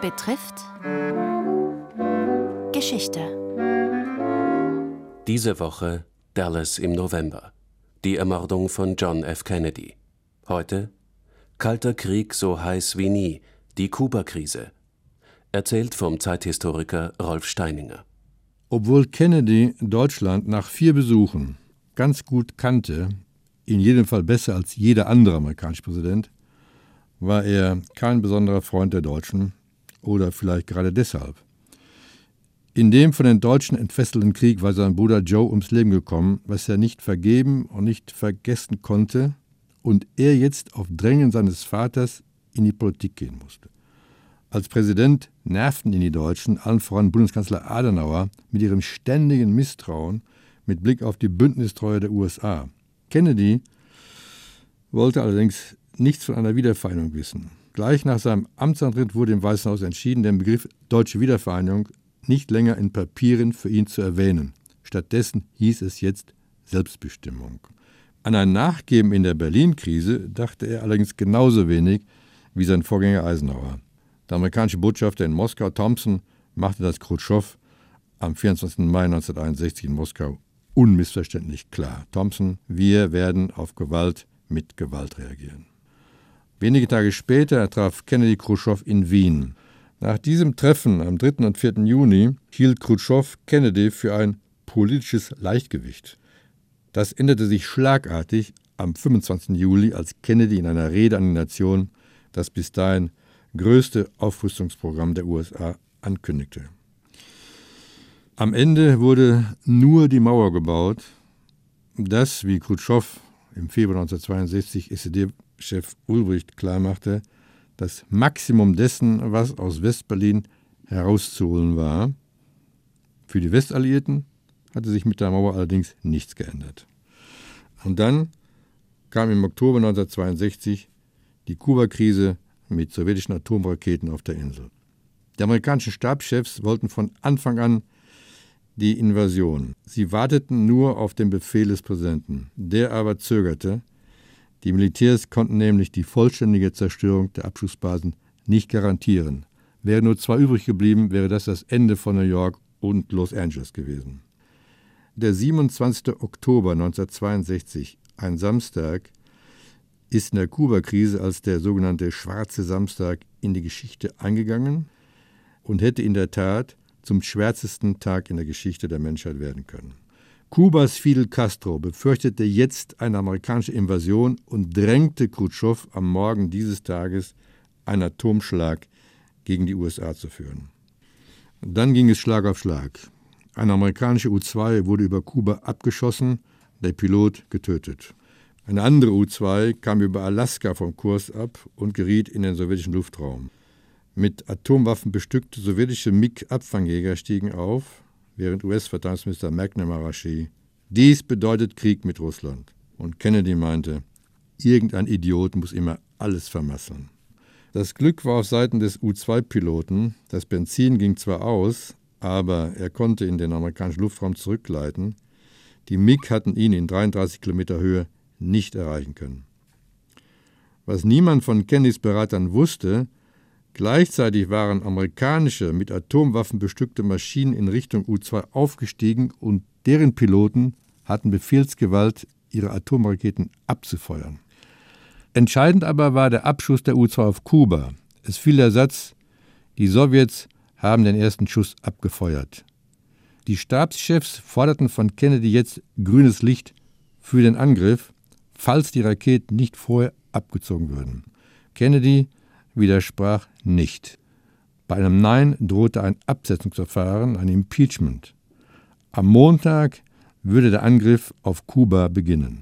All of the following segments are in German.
betrifft Geschichte. Diese Woche Dallas im November. Die Ermordung von John F. Kennedy. Heute Kalter Krieg so heiß wie nie. Die Kuba-Krise. Erzählt vom Zeithistoriker Rolf Steininger. Obwohl Kennedy Deutschland nach 4 Besuchen ganz gut kannte, in jedem Fall besser als jeder andere amerikanische Präsident, war er kein besonderer Freund der Deutschen oder vielleicht gerade deshalb. In dem von den Deutschen entfesselten Krieg war sein Bruder Joe ums Leben gekommen, was er nicht vergeben und nicht vergessen konnte und er jetzt auf Drängen seines Vaters in die Politik gehen musste. Als Präsident nervten ihn die Deutschen, allen voran Bundeskanzler Adenauer, mit ihrem ständigen Misstrauen mit Blick auf die Bündnistreue der USA. Kennedy wollte allerdings nichts von einer Wiedervereinigung wissen. Gleich nach seinem Amtsantritt wurde im Weißen Haus entschieden, den Begriff deutsche Wiedervereinigung nicht länger in Papieren für ihn zu erwähnen. Stattdessen hieß es jetzt Selbstbestimmung. An ein Nachgeben in der Berlin-Krise dachte er allerdings genauso wenig wie sein Vorgänger Eisenhower. Der amerikanische Botschafter in Moskau, Thompson, machte das Khrushchev am 24. Mai 1961 in Moskau unmissverständlich klar. Thompson: Wir werden auf Gewalt mit Gewalt reagieren. Wenige Tage später traf Kennedy Khrushchev in Wien. Nach diesem Treffen am 3. und 4. Juni hielt Khrushchev Kennedy für ein politisches Leichtgewicht. Das änderte sich schlagartig am 25. Juli, als Kennedy in einer Rede an die Nation das bis dahin größte Aufrüstungsprogramm der USA ankündigte. Am Ende wurde nur die Mauer gebaut. Das, wie Khrushchev im Februar 1962 SED-Chef Ulbricht klarmachte, das Maximum dessen, was aus Westberlin herauszuholen war. Für die Westalliierten hatte sich mit der Mauer allerdings nichts geändert. Und dann kam im Oktober 1962 die Kuba-Krise mit sowjetischen Atomraketen auf der Insel. Die amerikanischen Stabschefs wollten von Anfang an die Invasion. Sie warteten nur auf den Befehl des Präsidenten. Der aber zögerte. Die Militärs konnten nämlich die vollständige Zerstörung der Abschussbasen nicht garantieren. Wären nur 2 übrig geblieben, wäre das Ende von New York und Los Angeles gewesen. Der 27. Oktober 1962, ein Samstag, ist in der Kuba-Krise als der sogenannte Schwarze Samstag in die Geschichte eingegangen und hätte in der Tat zum schwärzesten Tag in der Geschichte der Menschheit werden können. Kubas Fidel Castro befürchtete jetzt eine amerikanische Invasion und drängte Khrushchev am Morgen dieses Tages, einen Atomschlag gegen die USA zu führen. Dann ging es Schlag auf Schlag. Eine amerikanische U-2 wurde über Kuba abgeschossen, der Pilot getötet. Eine andere U-2 kam über Alaska vom Kurs ab und geriet in den sowjetischen Luftraum. Mit Atomwaffen bestückte sowjetische MiG-Abfangjäger stiegen auf, während US-Verteidigungsminister McNamara schrie: Dies bedeutet Krieg mit Russland. Und Kennedy meinte, irgendein Idiot muss immer alles vermasseln. Das Glück war auf Seiten des U-2-Piloten. Das Benzin ging zwar aus, aber er konnte in den amerikanischen Luftraum zurückgleiten. Die MiG hatten ihn in 33 Kilometer Höhe nicht erreichen können. Was niemand von Kennedys Beratern wusste: Gleichzeitig waren amerikanische, mit Atomwaffen bestückte Maschinen in Richtung U-2 aufgestiegen und deren Piloten hatten Befehlsgewalt, ihre Atomraketen abzufeuern. Entscheidend aber war der Abschuss der U-2 auf Kuba. Es fiel der Satz: Die Sowjets haben den ersten Schuss abgefeuert. Die Stabschefs forderten von Kennedy jetzt grünes Licht für den Angriff, falls die Raketen nicht vorher abgezogen würden. Kennedy widersprach nicht. Bei einem Nein drohte ein Absetzungsverfahren, ein Impeachment. Am Montag würde der Angriff auf Kuba beginnen.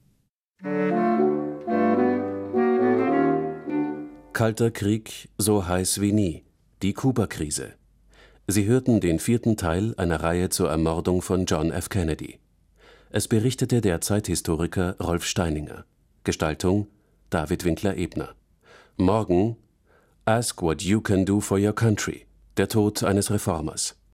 Kalter Krieg so heiß wie nie. Die Kuba-Krise. Sie hörten den 4. Teil einer Reihe zur Ermordung von John F. Kennedy. Es berichtete der Zeithistoriker Rolf Steininger. Gestaltung David Winkler-Ebner. Morgen Ask What You Can Do for Your Country. Der Tod eines Reformers.